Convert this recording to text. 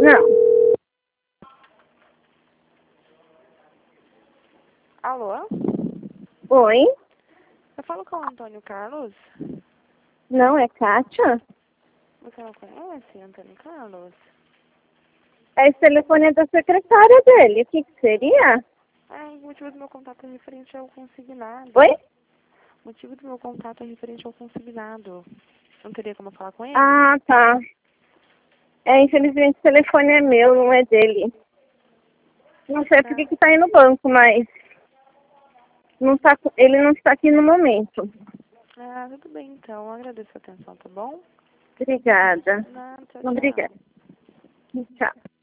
Não. Alô? Oi? Eu falo com o Antônio Carlos? Não, é Kátia? Você não conhece Antônio Carlos? Esse telefone é da secretária dele. O que seria? O motivo do meu contato é referente ao consignado. Oi? O motivo do meu contato é referente ao consignado. Não teria como falar com ele? Ah, tá. Infelizmente o telefone é meu, não é dele. Não sei por que tá aí no banco, mas não tá, ele não está aqui no momento. Tudo bem então. Eu agradeço a atenção, tá bom? Obrigada. Não, tchau, tchau. Obrigada. Tchau.